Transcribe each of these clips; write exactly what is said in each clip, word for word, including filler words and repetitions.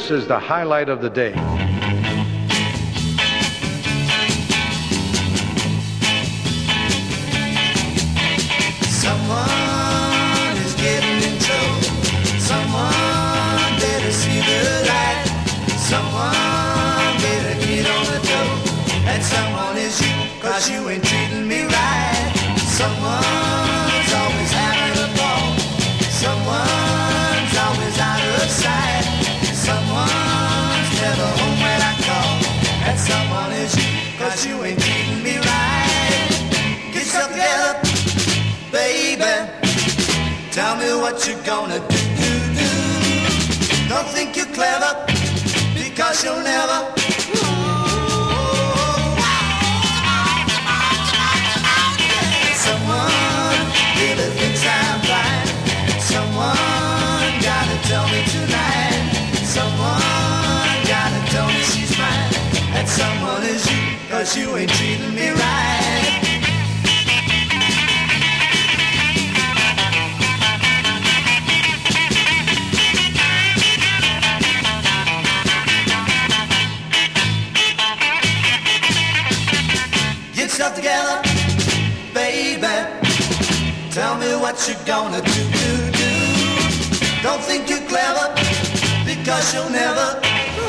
this is the highlight of the day. Someone is getting in trouble. Someone better see the light. Someone better get on the double. And someone is you, cause you ain't treating me right. Someone's always having a ball. Someone's always out of sight. Someone's never home when I call. And someone is you, cause you ain't treating me right. Get yourself together, baby. Tell me what you're gonna do, do, do. Don't think you're clever, because you'll never. Someone really thinks I'm blind. Someone gotta tell me tonight. Someone gotta tell me she's mine. And someone is you, cause you ain't treating me right. Get yourself together, baby. Tell me what you're gonna do, do, do. Don't think you're clever, because you'll never.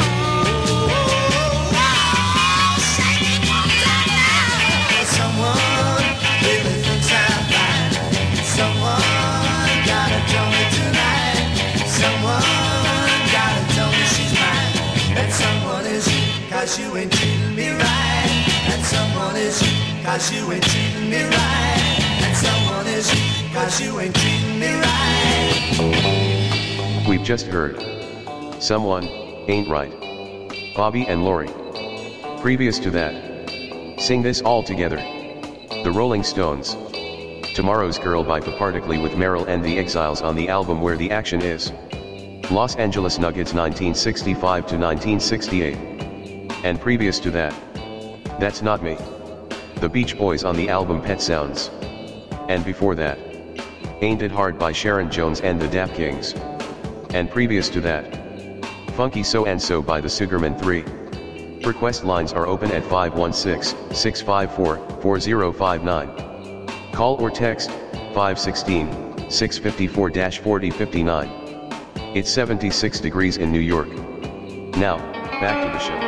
Someone really thinks I'm blind. Someone gotta tell me tonight. Someone gotta tell me she's mine. And someone is you, cause you ain't treating me right. And someone is you, cause you ain't treating me right. And someone is you, cause you ain't treating me right. We've just heard Someone Ain't Right, Bobby and Lori. Previous to that, sing this all together. The Rolling Stones. Tomorrow's Girl by Partically with Merrill and the Exiles on the album Where the Action Is. Los Angeles Nuggets nineteen sixty-five to nineteen sixty-eight. And previous to that, That's Not Me. The Beach Boys on the album Pet Sounds. And before that, Ain't It Hard by Sharon Jones and the Dap Kings. And previous to that, Funky So and So by the Sugarmen three. Request lines are open at five one six, six five four, four zero five nine. Call or text five one six, six five four, four zero five nine. It's seventy-six degrees in New York. Now, back to the show.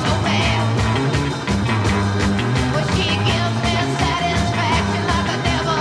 Well, she gives me satisfaction like a devil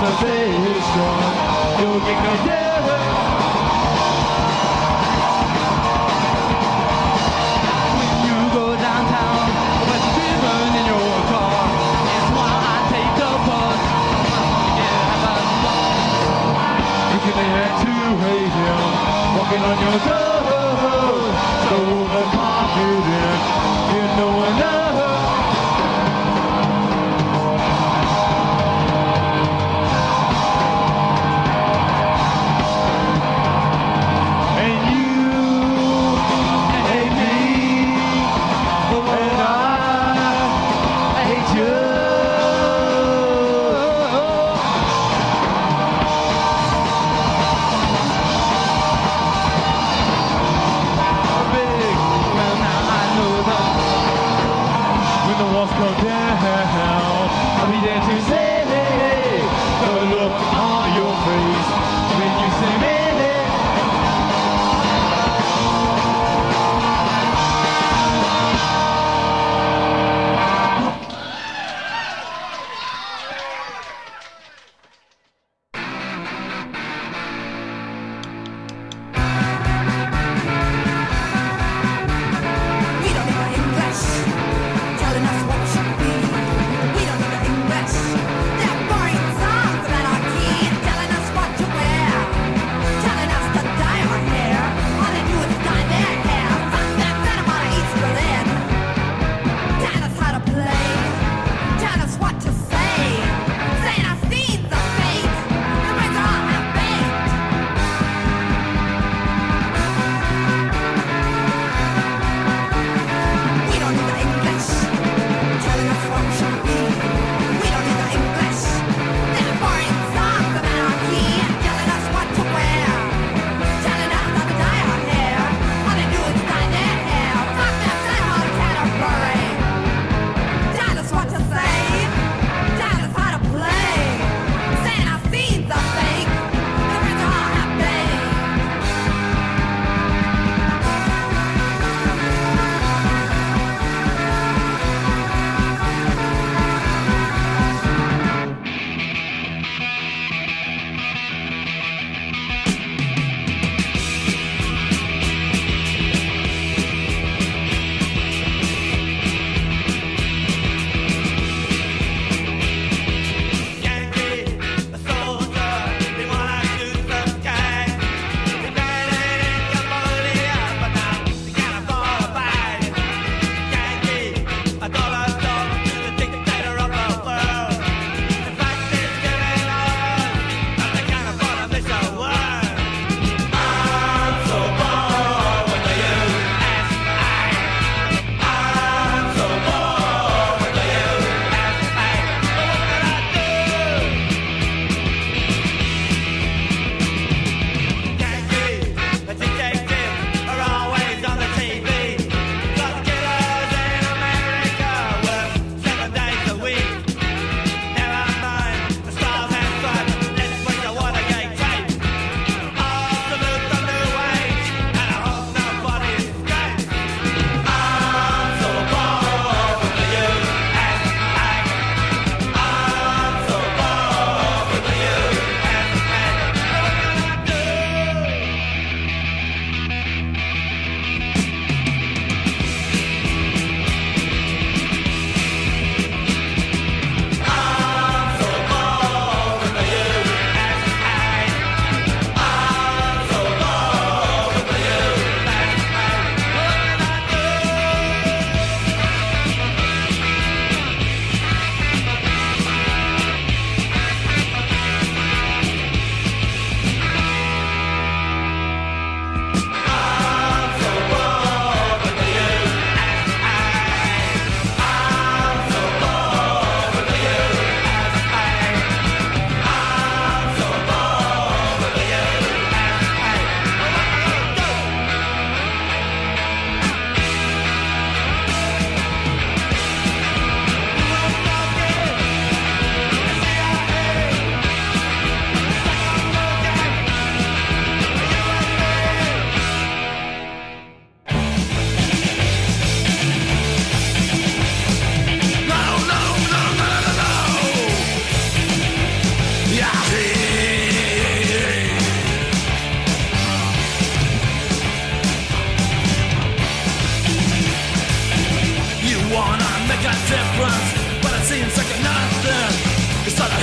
so stay strong. You'll get me there. When you go downtown, with the ribbon in your car, it's why I take the bus. You can head to radio, walking on your toes, so overconfident, you know enough.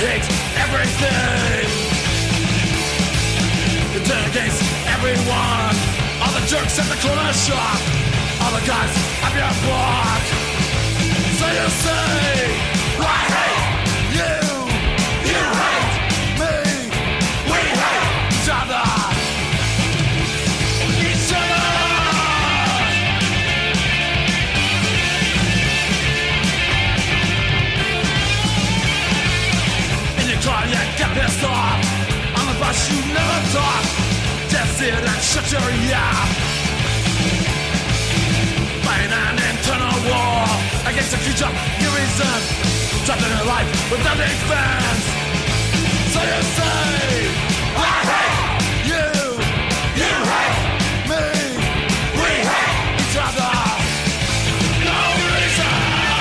hates everything. You turn against everyone. All the jerks at the corner shop, all the guys up your block. So you say, I hate you, you hate me, we hate each other, each other. In your car you get pissed off, on the bus you never talk, just sit and shut your yap. Fighting an internal war against the future you resent, trapped in a life with nothing fans. So you say, I hate you, you hate me, we hate each other. No reason.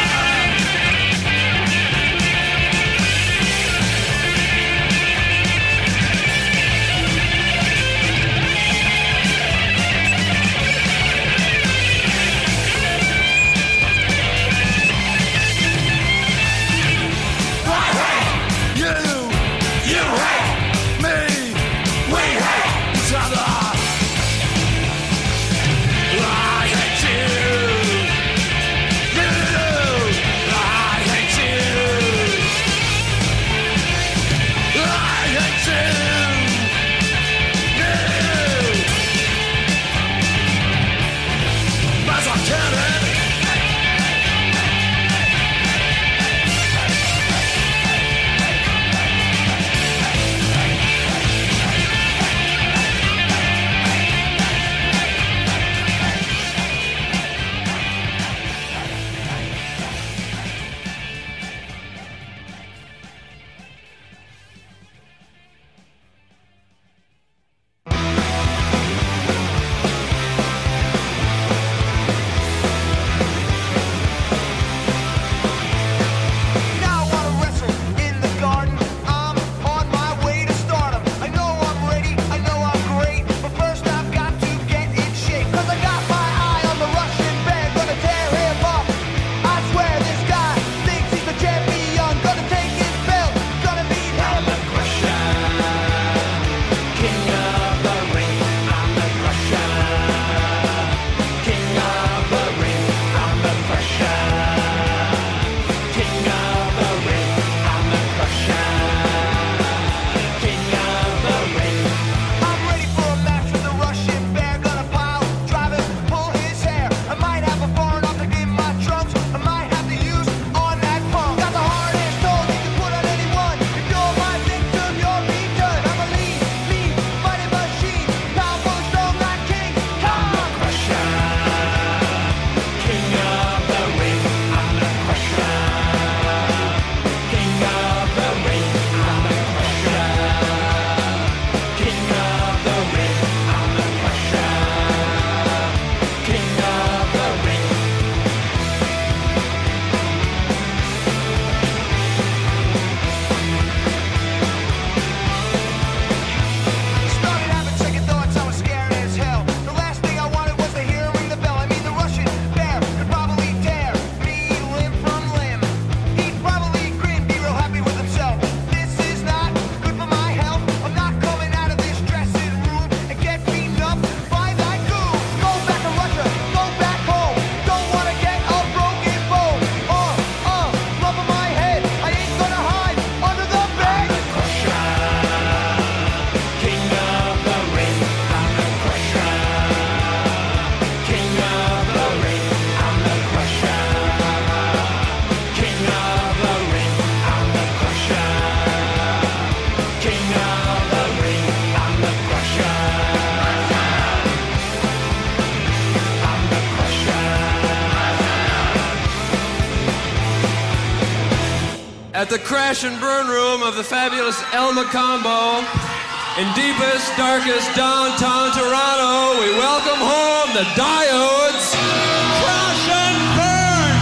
At the crash and burn room of the fabulous El Macombo in deepest, darkest downtown Toronto, we welcome home the Diodes. Crash and burn!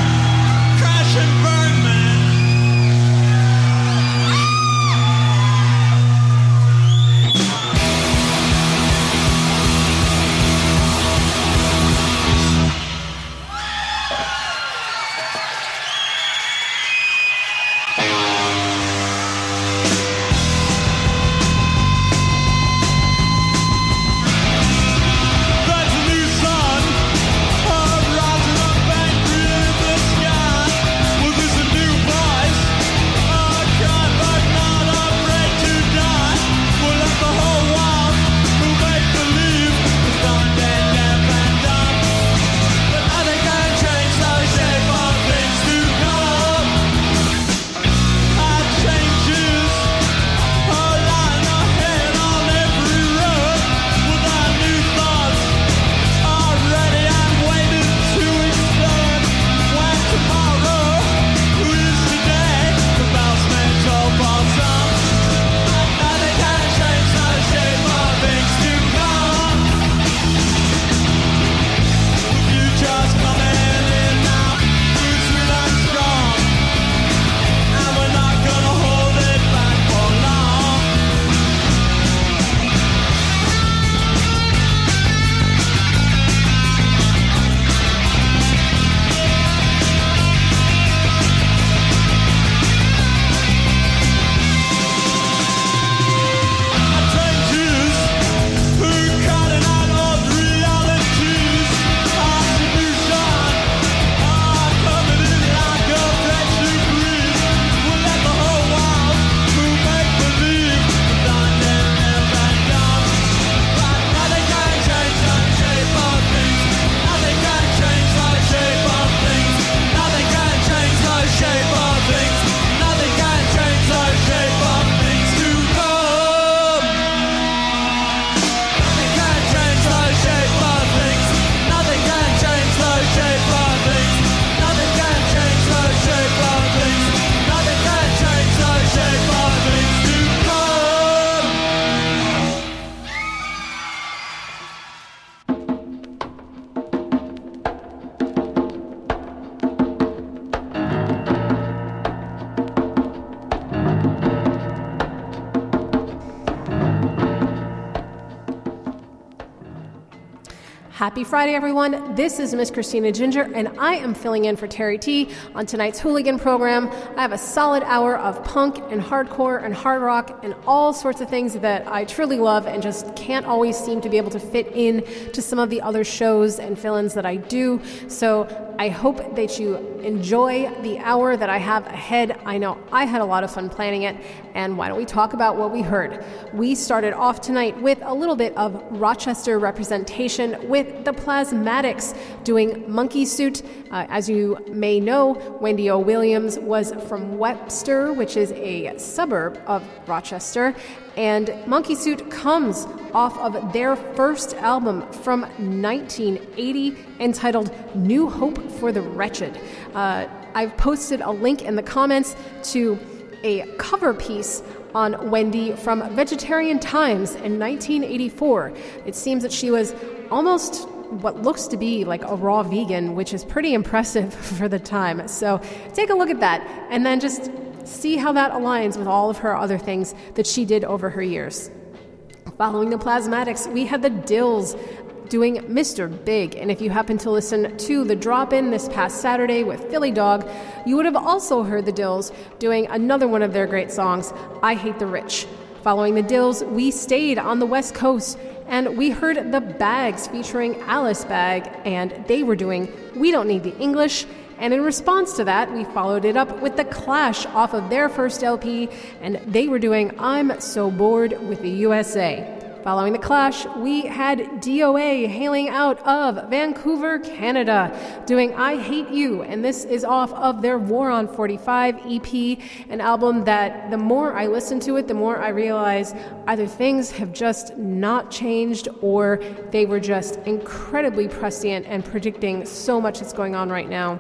Crash and burn, man! Happy Friday, everyone. This is Miss Christina Ginger, and I am filling in for Terry T on tonight's Hooligan program. I have a solid hour of punk and hardcore and hard rock and all sorts of things that I truly love and just can't always seem to be able to fit in to some of the other shows and fill-ins that I do. So I hope that you enjoy the hour that I have ahead. I know I had a lot of fun planning it, and why don't we talk about what we heard? We started off tonight with a little bit of Rochester representation with the Plasmatics doing Monkey Suit. Uh, as you may know, Wendy O. Williams was from Webster, which is a suburb of Rochester, and Monkey Suit comes off of their first album from nineteen eighty entitled New Hope for the Wretched. Uh, I've posted a link in the comments to a cover piece on Wendy from Vegetarian Times in nineteen eighty-four. It seems that she was almost what looks to be like a raw vegan, which is pretty impressive for the time. So take a look at that and then just see how that aligns with all of her other things that she did over her years. Following the Plasmatics, we had the Dills doing Mister Big. And if you happen to listen to the drop-in this past Saturday with Philly Dog, you would have also heard the Dills doing another one of their great songs, I Hate the Rich. Following the Dills, we stayed on the West Coast and we heard the Bags featuring Alice Bag, and they were doing We Don't Need the English. And in response to that, we followed it up with The Clash off of their first L P, and they were doing I'm So Bored with the U S A. Following The Clash, we had D O A hailing out of Vancouver, Canada, doing I Hate You, and this is off of their War on forty-five E P, an album that the more I listen to it, the more I realize either things have just not changed or they were just incredibly prescient and predicting so much that's going on right now.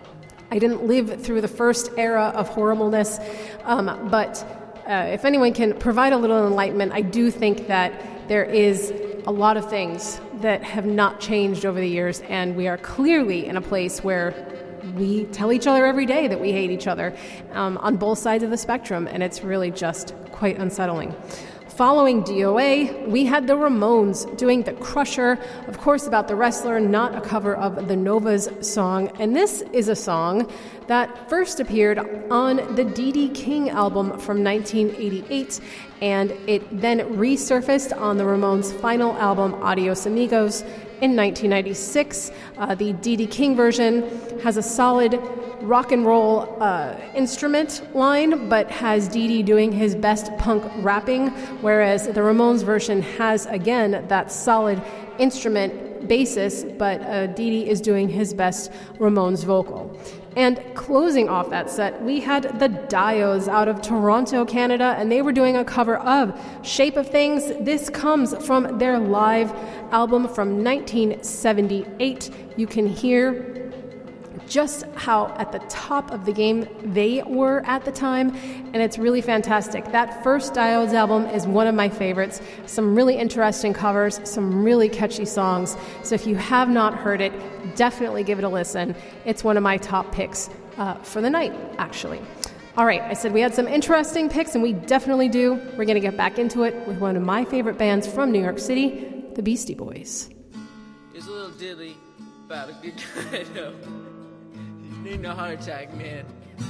I didn't live through the first era of horribleness, um, but Uh, if anyone can provide a little enlightenment, I do think that there is a lot of things that have not changed over the years, and we are clearly in a place where we tell each other every day that we hate each other um, on both sides of the spectrum, and it's really just quite unsettling. Following D O A, we had the Ramones doing The Crusher, of course about the wrestler, not a cover of the Novas song. And this is a song that first appeared on the D D. King album from nineteen eighty-eight, and it then resurfaced on the Ramones' final album, Adios Amigos, in nineteen ninety-six. Uh, the D D. King version has a solid rock and roll uh, instrument line, but has Dee Dee doing his best punk rapping, whereas the Ramones version has, again, that solid instrument basis, but uh, Dee Dee is doing his best Ramones vocal. And closing off that set, we had the Diodes out of Toronto, Canada, and they were doing a cover of Shape of Things. This comes from their live album from nineteen seventy-eight. You can hear just how at the top of the game they were at the time, and it's really fantastic. That first Diodes album is one of my favorites. Some really interesting covers, some really catchy songs. So if you have not heard it, definitely give it a listen. It's one of my top picks uh, for the night, actually. All right, I said we had some interesting picks, and we definitely do. We're going to get back into it with one of my favorite bands from New York City, the Beastie Boys. It's a little dilly about a good kind of... Need no heart attack, man.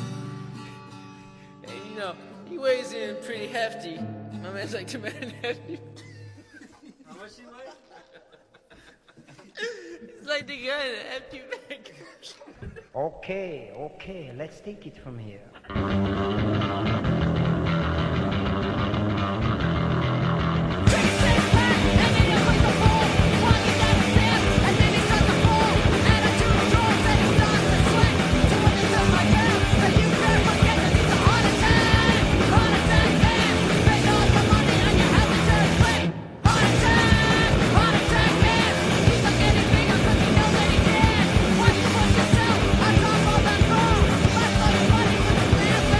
And you know, he weighs in pretty hefty. My man's like two men hefty. How much he weigh? It's like the guy in a hefty bag. Okay, okay, let's take it from here. Yourself, I talk all that wrong. But for the money,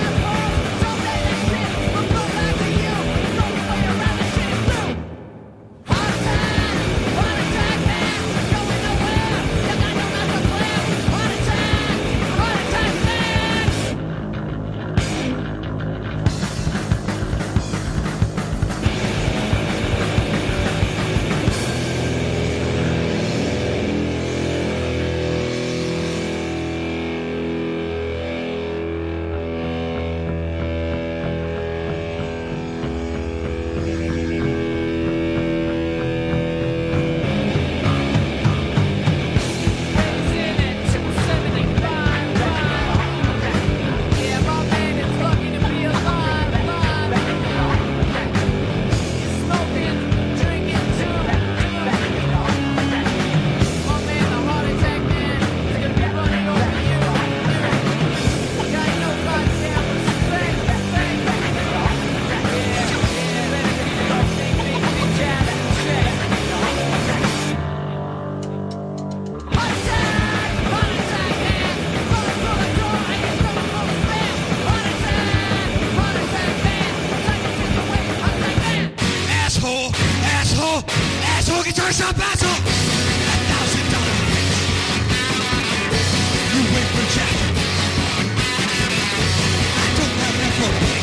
guitar shop asshole. A thousand dollars a piece. You wait for Jack. I don't have that for a pick.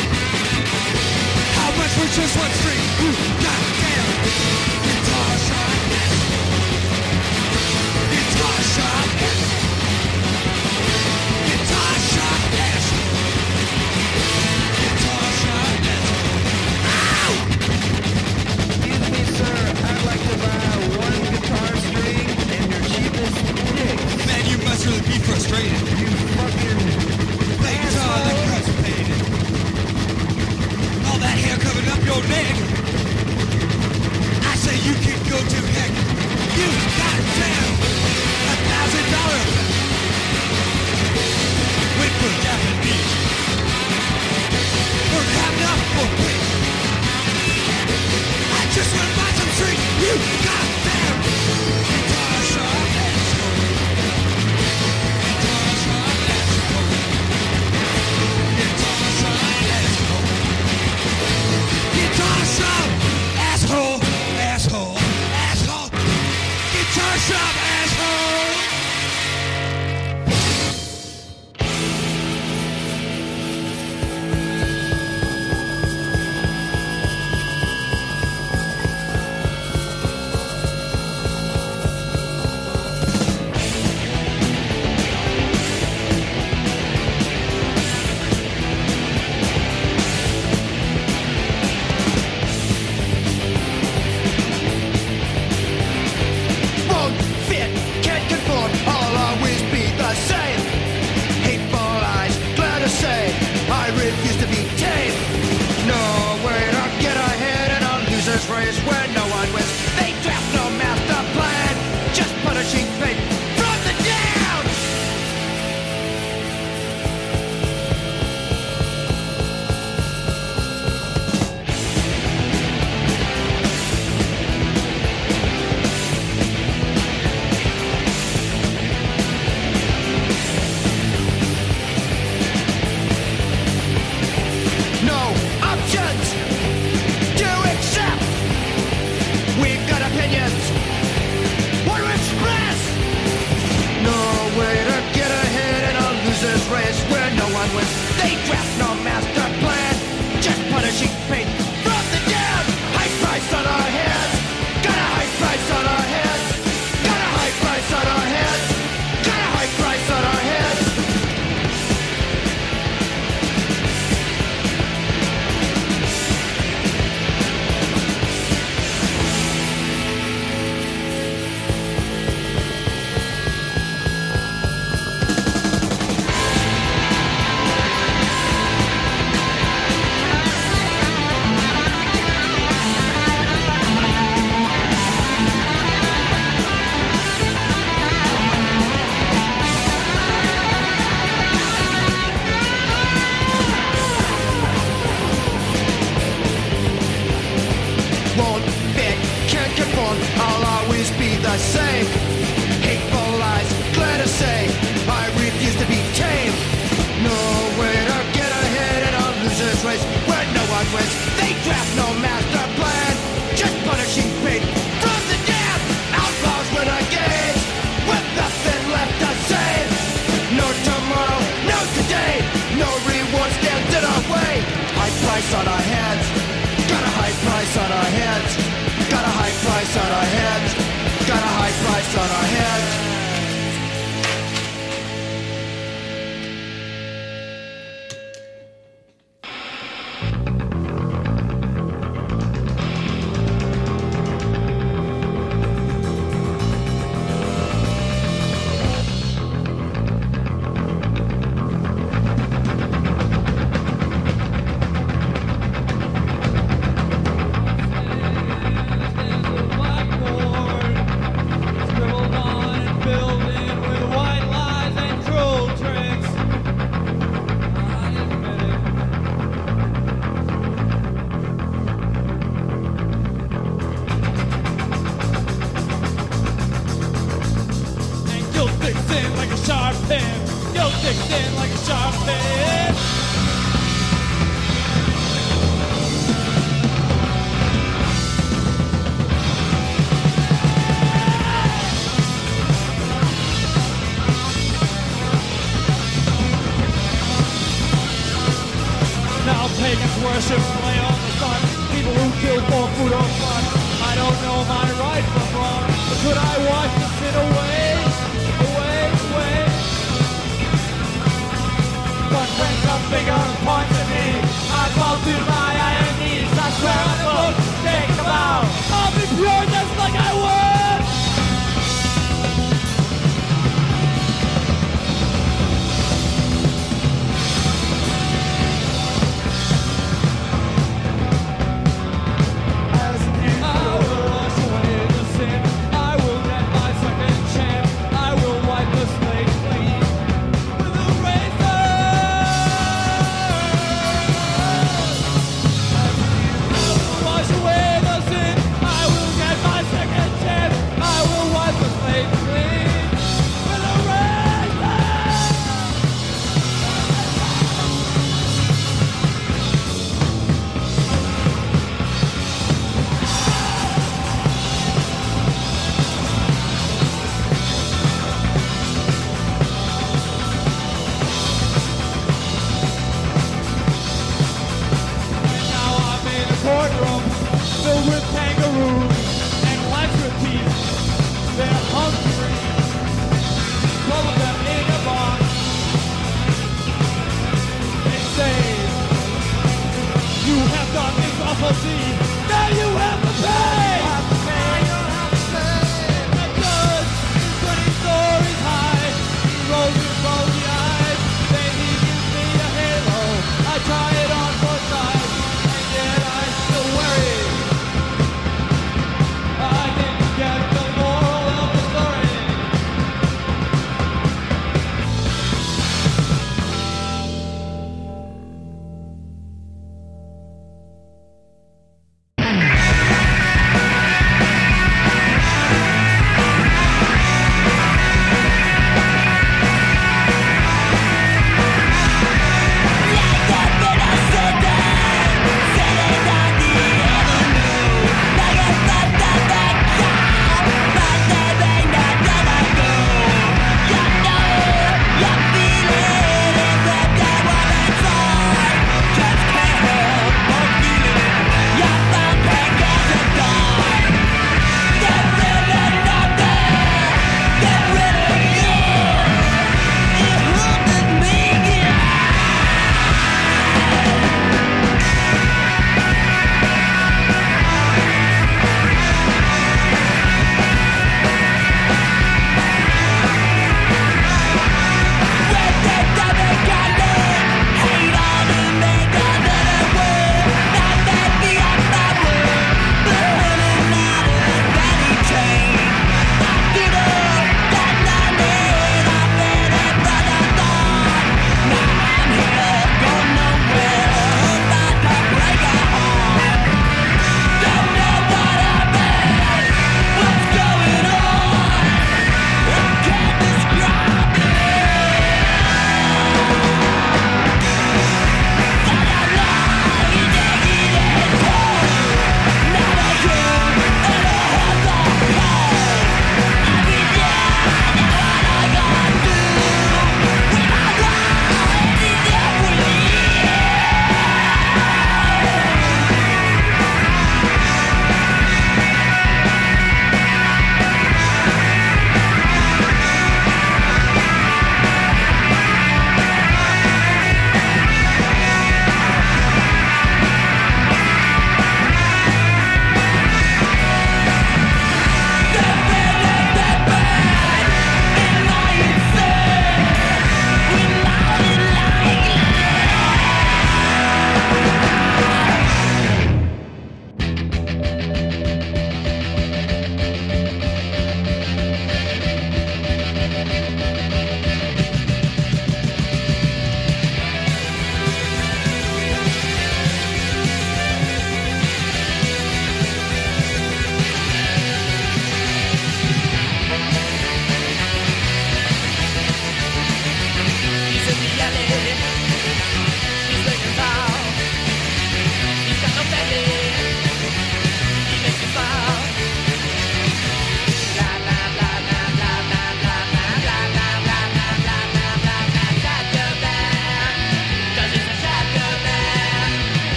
How much for just one string? Ooh, goddamn. Guitar shop asshole. Guitar shop asshole. Guitar shop asshole. Guitar shop asshole. Ow! Excuse me, sir. I'd like to buy one guitar string and your cheapest picks. Man, you must really be frustrated. You fucking Play guitar like constipated. All that hair covering up your neck. I say you can go to heck. You goddamn a thousand dollars. Wait for Japanese. Or have enough for quick. I just want to buy some strings. You goddamn guitar shop asshole. Guitar shop asshole. Guitar shop asshole. Guitar shop asshole. Asshole. Asshole. Guitar shop asshole. Won't fit, can't conform, I'll always be the same. Hateful eyes, glad to say, I refuse to be tamed. No way to get ahead in a loser's race where no one wins. They draft no master plan, just punishing fate from the down. No options to accept. We've got opinions. What to express? No way to get ahead in a loser's race where no one wins. They draft no master plan, just punishing fate from the down. High price on our heads. Got a high price on our heads. Got a high price on our heads. Got a high price on our heads. Won't fit, can't conform, I'll always be the same. Hateful lies, glad to say, I refuse to be tamed. No way to get ahead in a loser's race where no one wins. They draft no master plan, just punishing fate from the damned. Outlaws, renegades, with nothing left to save. No tomorrow, no today, no reward stands in our way. High price on our heads. Got a high price on our heads. Got a high price on our heads. Got a high price on our heads. There's a whiteboard scribbled on Depression play on the sun. People who kill for food or fun. I don't know my right from wrong, but could I watch the sin away, away, away? But when the finger points at me, I fall to my iron knees. I swear on the book, take a vow. I'll be pure just like I was. As an end, I will wash away the sin. I will get my second chance. I will wipe the slate clean with a razor. Wash away the sin. I will get my second chance. I will wipe the slate clean with a razor. Now I'm in a courtroom filled with kangaroos and lycanthropes. They're hungry. Twelve of them in a box. They say, you have done this awful deed. Now you have to pay. The judge is twenty stories high. He rolls his rosy eyes. Then he gives me a halo. I try it on both sides, and yet I still wear it. I didn't get the moral of the story.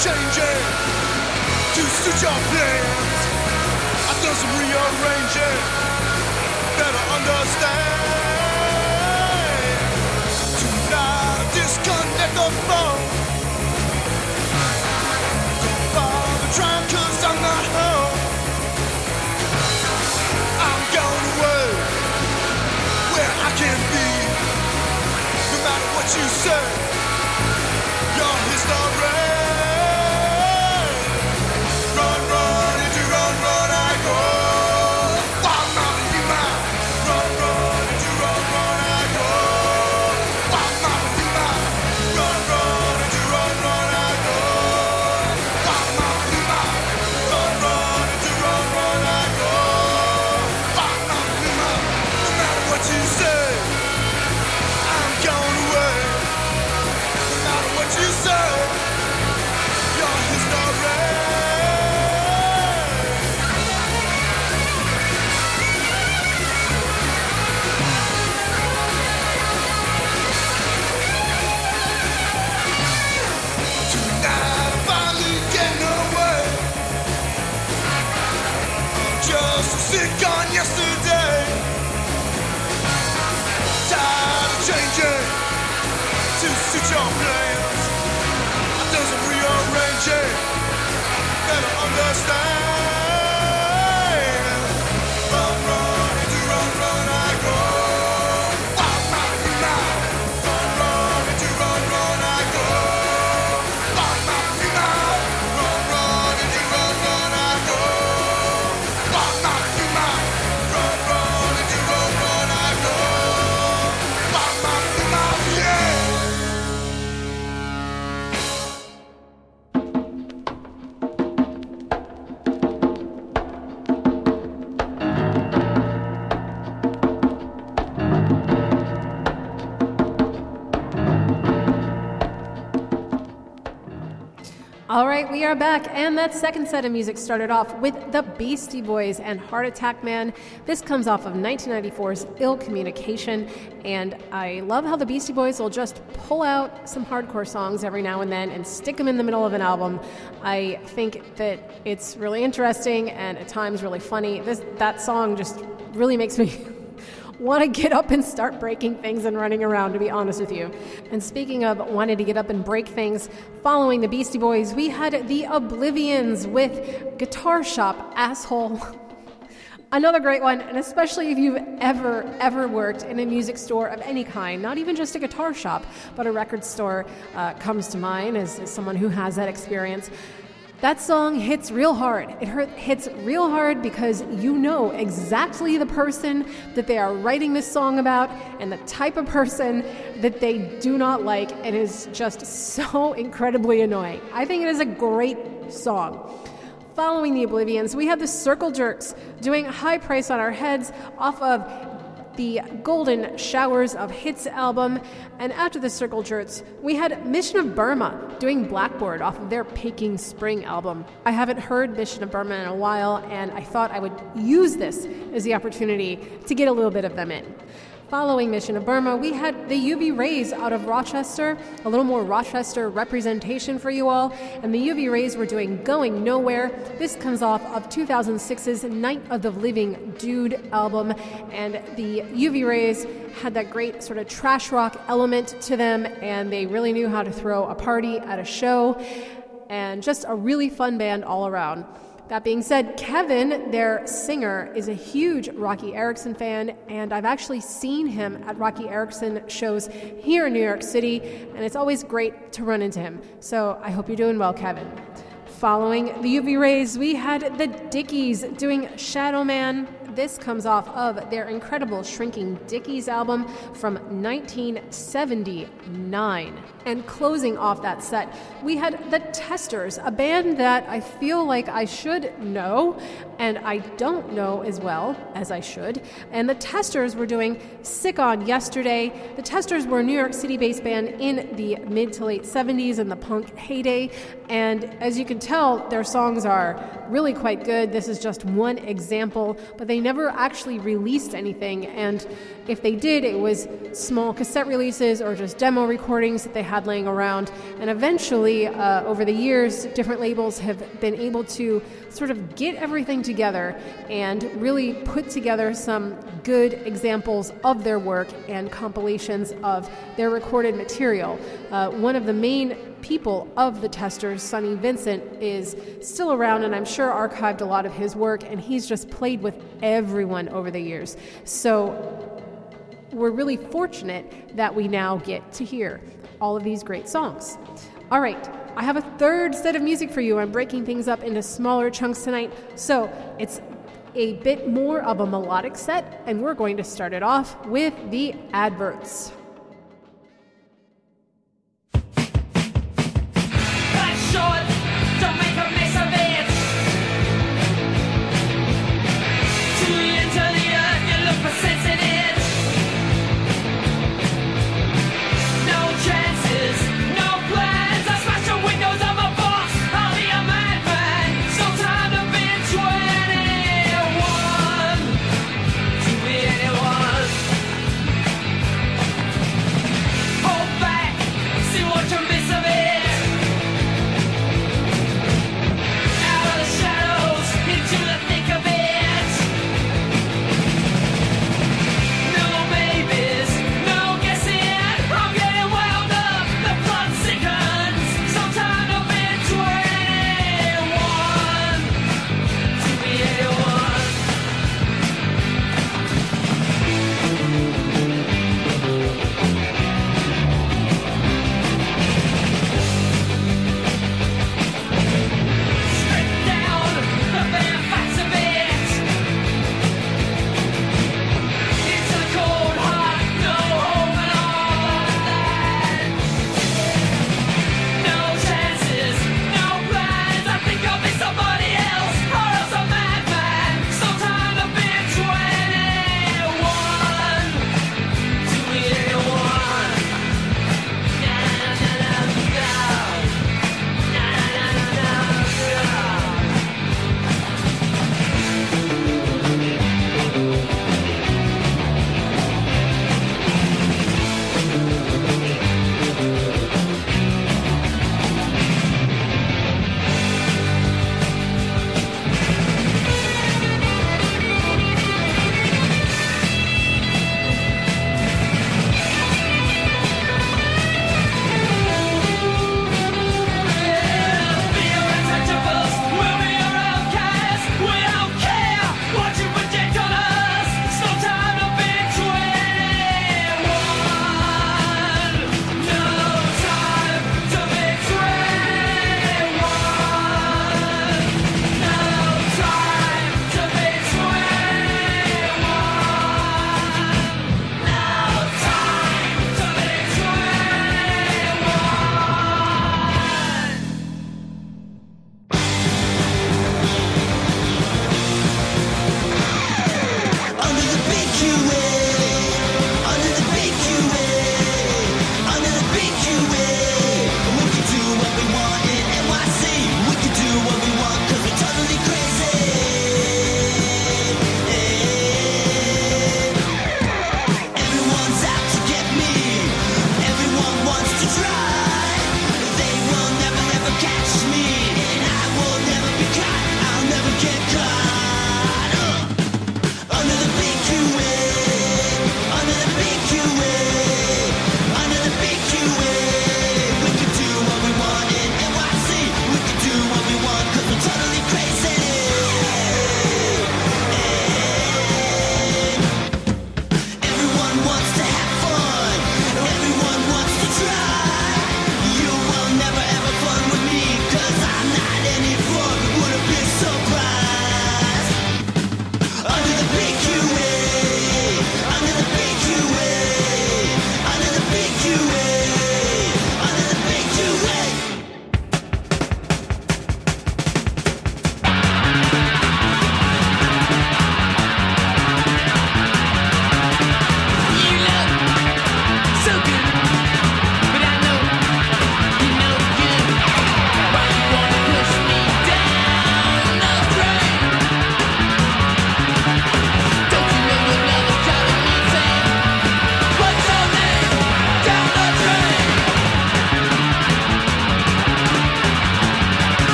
changing to suit your plans. I've done some rearranging, better understand. Tonight, disconnect the phone. Don't bother trying, cause I'm not home. I'm going away where I can be. No matter what you say, your history. Run, run, into run, run, I go. Wild mama, you mine. Run, run, into run, run, I go. Wild mama, you mine. Run, run, into run, run, I go. Wild mama, you mine. Run, run, into run, run, I go. Wild mama, you mine. No matter what you say, I'm going away. No matter what you say, your history. Tonight I'm finally getting away. Just sick on yesterday. Tired of changing to suit your plans. I done some rearranging, better understand. Run, run, into run, run, I go. Wild mama, you mine. Run, run, into run, run, I go. Wild mama, you mine. Run, run, into run, run, I go. Wild mama, you mine. Run, run, into run, run, I go. Wild mama, you mine, yeah. All right, we are back, and that second set of music started off with the Beastie Boys and Heart Attack Man. This comes off of nineteen ninety-four's Ill Communication, and I love how the Beastie Boys will just pull out some hardcore songs every now and then and stick them in the middle of an album. I think that it's really interesting and at times really funny. This that song just really makes me want to get up and start breaking things and running around, to be honest with you. And speaking of wanting to get up and break things, following the Beastie Boys, we had the Oblivions with Guitar Shop Asshole. Another great one, and especially if you've ever, ever worked in a music store of any kind, not even just a guitar shop, but a record store uh, comes to mind as, as someone who has that experience. That song hits real hard. It hurt, hits real hard because you know exactly the person that they are writing this song about and the type of person that they do not like, and is just so incredibly annoying. I think it is a great song. Following the Oblivions, we have the Circle Jerks doing High Price on Our Heads off of the Golden Showers of Hits album. And after the Circle Jerks, we had Mission of Burma doing Blackboard off of their Peking Spring album. I haven't heard Mission of Burma in a while, and I thought I would use this as the opportunity to get a little bit of them in. Following Mission of Burma, we had the U V Rays out of Rochester, a little more Rochester representation for you all, and the U V Rays were doing Going Nowhere. This comes off of two thousand six's Night of the Living Dude album, and the U V Rays had that great sort of trash rock element to them, and they really knew how to throw a party at a show, and just a really fun band all around. That being said, Kevin, their singer, is a huge Rocky Erickson fan, and I've actually seen him at Rocky Erickson shows here in New York City, and it's always great to run into him. So I hope you're doing well, Kevin. Following the U V Rays, we had the Dickies doing Shadow Man. This comes off of their incredible Shrinking Dickies album from nineteen seventy-nine. And closing off that set, we had the Testers, a band that I feel like I should know, and I don't know as well as I should. And the Testers were doing Sick On Yesterday. The Testers were a New York City-based band in the mid to late seventies in the punk heyday, and as you can tell, their songs are really quite good. This is just one example, but they never actually released anything. And if they did, it was small cassette releases or just demo recordings that they had laying around. And eventually, uh, over the years, different labels have been able to sort of get everything together and really put together some good examples of their work and compilations of their recorded material. Uh, one of the main people of the Testers, Sonny Vincent, is still around, and I'm sure archived a lot of his work, and he's just played with everyone over the years. So we're really fortunate that we now get to hear all of these great songs. All right, I have a third set of music for you. I'm breaking things up into smaller chunks tonight, so it's a bit more of a melodic set, and we're going to start it off with the Adverts. Short, don't make a mess of it. Too into the earth, you look for sensitive. No chances, no plans. I smash the windows of a box. I'll be a madman. So time to be twenty-one. To be anyone.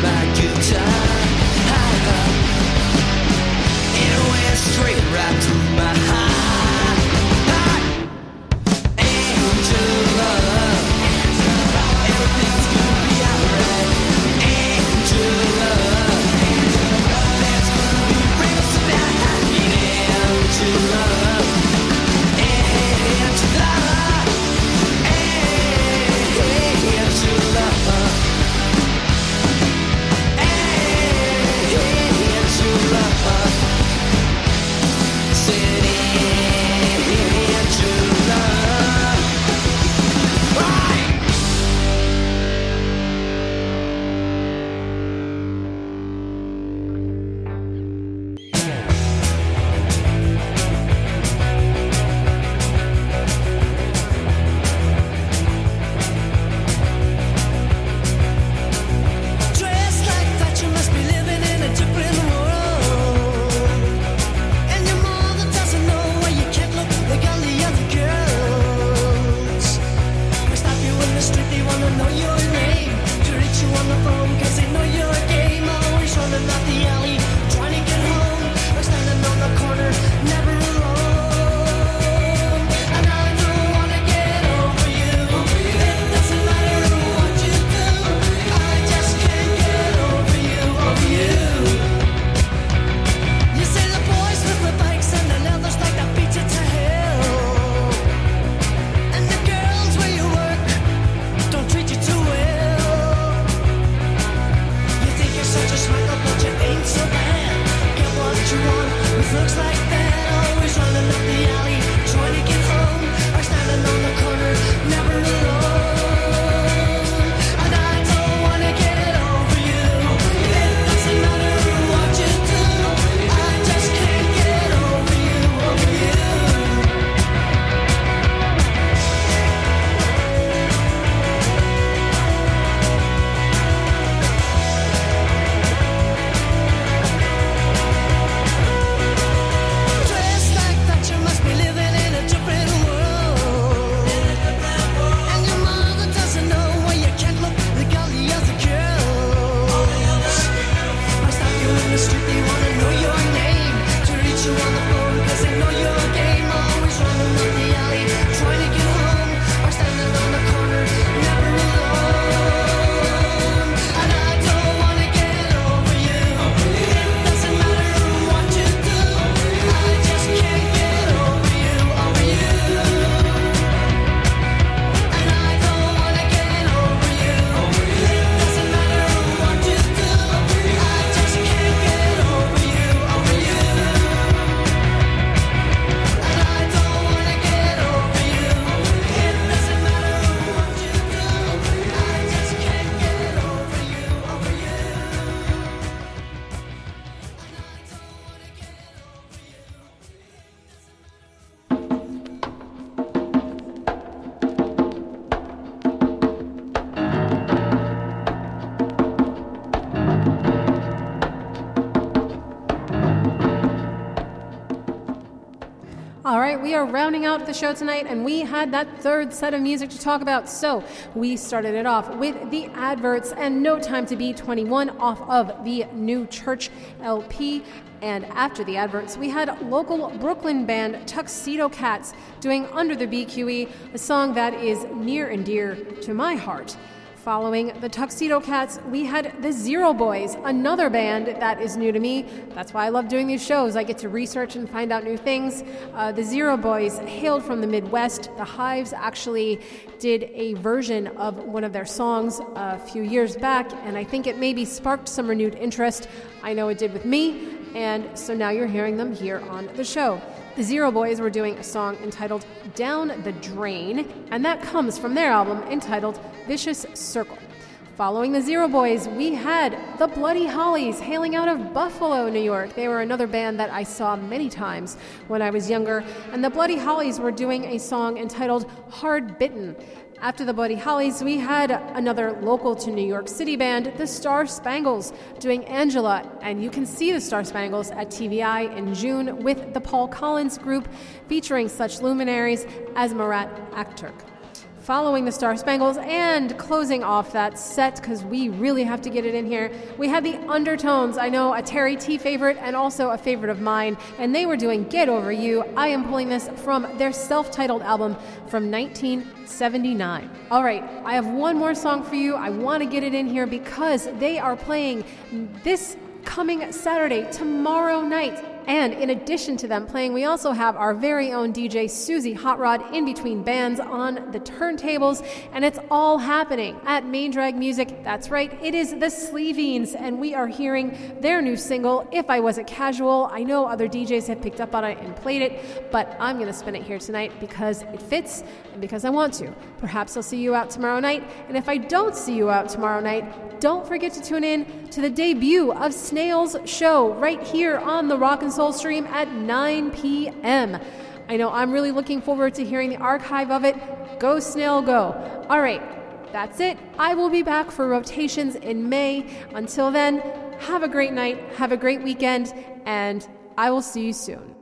my guitar. It went straight right through my heart. Angela, everything's gonna be alright. Angela, there's gonna be rainbows tonight. Angela, Angela, dressed like that, you must be living in a different world. And your mother doesn't know why you can't look like all the other girls. They stop you in the street, they wanna know your name. To reach you on the phone, cause they know your game. Always running out the alley, trying to get home. Or standing on the corner, never alone. And I don't wanna get over you. It doesn't matter what you do. I just can't get over you, over you. You say the boys with the bikes and the leathers like the beat you to hell. And the girls where you work don't treat you too well. You think you're such a smuggler, but you ain't so bad. Get what you want with looks like that. Always running up the alley, trying to get home. Or standing on the corner, never alone. And I don't wanna get over you. It doesn't matter what you do. I just can't get over you, over you. Dressed like that, you must be living in a different world. And your mother doesn't know why you can't look like all the other girls. I stop you in the street, they wanna know your name. To reach you on the phone, cause they know your game. Always running up the alley, trying to get home. Or standing on the corner, never alone. And I don't wanna get over you. It doesn't matter what you do. I just can't get over you, over you. And I don't wanna get over you. It doesn't matter what you do. I just can't get over you, over you. And I don't wanna get over you. It doesn't matter what you do. I just can't get over you, over you. All right, we are rounding out the show tonight, and we had that third set of music to talk about. So we started it off with the adverts and No Time to Be twenty-one off of the New Church L P. And after the adverts, we had local Brooklyn band Tuxedo Cats doing Under the B Q E, a song that is near and dear to my heart. Following the Tuxedo Cats, we had the Zero Boys, another band that is new to me. That's why I love doing these shows. I get to research and find out new things. Uh, the Zero Boys hailed from the Midwest. The Hives actually did a version of one of their songs a few years back, and I think it maybe sparked some renewed interest. I know it did with me, and so now you're hearing them here on the show. The Zero Boys were doing a song entitled Down the Drain, and that comes from their album entitled Vicious Circle. Following the Zero Boys, we had the Bloody Hollies hailing out of Buffalo, New York. They were another band that I saw many times when I was younger, and the Bloody Hollies were doing a song entitled Hard Bitten. After the Bloody Hollies, we had another local to New York City band, the Star Spangles, doing Angela, and you can see the Star Spangles at T V I in June with the Paul Collins Group, featuring such luminaries as Marat Akhturk. following the Star Spangles and closing off that set, because we really have to get it in here, we had the Undertones. I know, a Terry T favorite and also a favorite of mine, and they were doing Get Over You. I am pulling this from their self-titled album from nineteen seventy-nine. All right, I have one more song for you. I want to get it in here because they are playing this coming Saturday, tomorrow night. And in addition to them playing, we also have our very own D J Susie Hot Rod in between bands on the turntables, and it's all happening at Main Drag Music. That's right, it is the Sleevines, and we are hearing their new single, If I Was a Casual. I know other D Js have picked up on it and played it, but I'm going to spin it here tonight because it fits and because I want to. Perhaps I'll see you out tomorrow night, and if I don't see you out tomorrow night, don't forget to tune in to the debut of Snail's show right here on the Rock and Soul stream at nine p.m. I know I'm really looking forward to hearing the archive of it. Go Snail, go. All right, that's it. I will be back for rotations in May. Until then, have a great night, have a great weekend, and I will see you soon.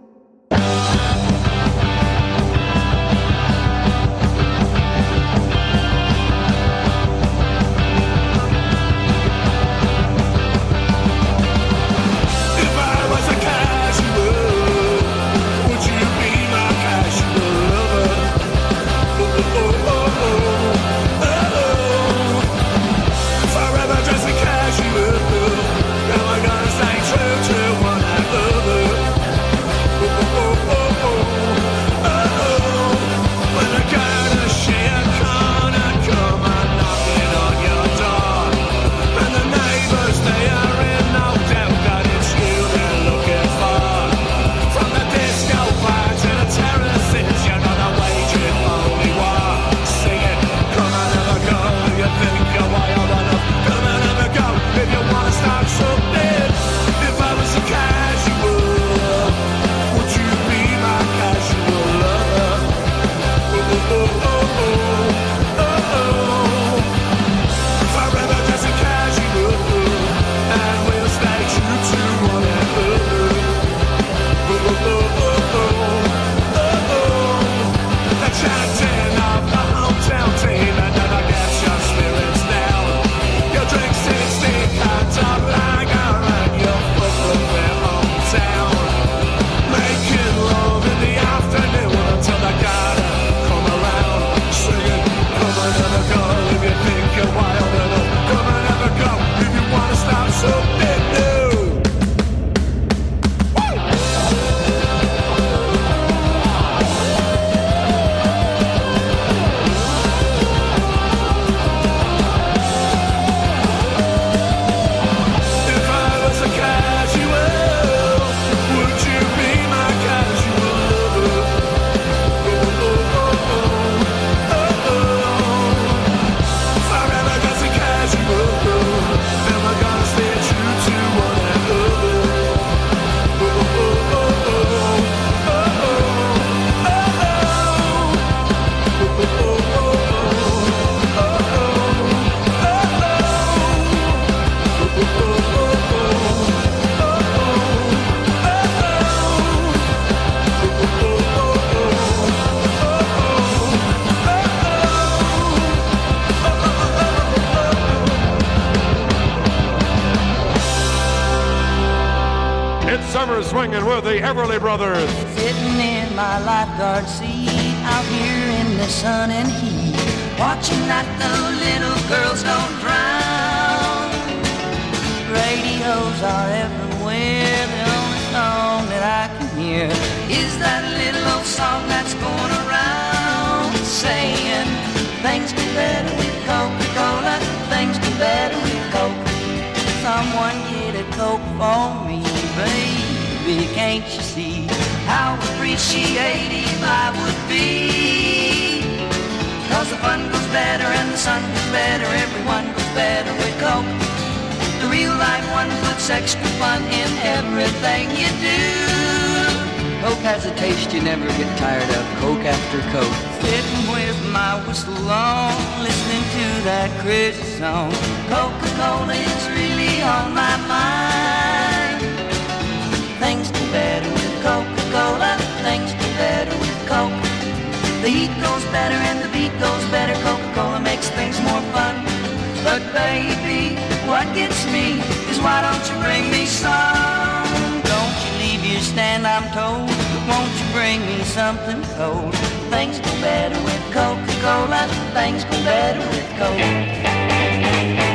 Swinging with the Everly Brothers. Sitting in my lifeguard seat out here in the sun and heat, watching that the little girls don't drown. Radios are everywhere. The only song that I can hear is that little old song that's going around, saying things get better with Coca-Cola, things get better with Coke. Someone get a Coke for me, baby. Can't you see how appreciative I would be? Cause the fun goes better and the sun goes better, everyone goes better with Coke. The real life one puts extra fun in everything you do. Coke has a taste you never get tired of, Coke after Coke. Sitting with my whistle on, listening to that crazy song. Coca-Cola is really on my mind. Things go better with Coca-Cola, things go better with Coke. The heat goes better and the beat goes better. why don't you bring me some? Don't you leave your stand, I'm told. Won't you bring me something cold? Things go better with Coca-Cola. Things go better with Coke.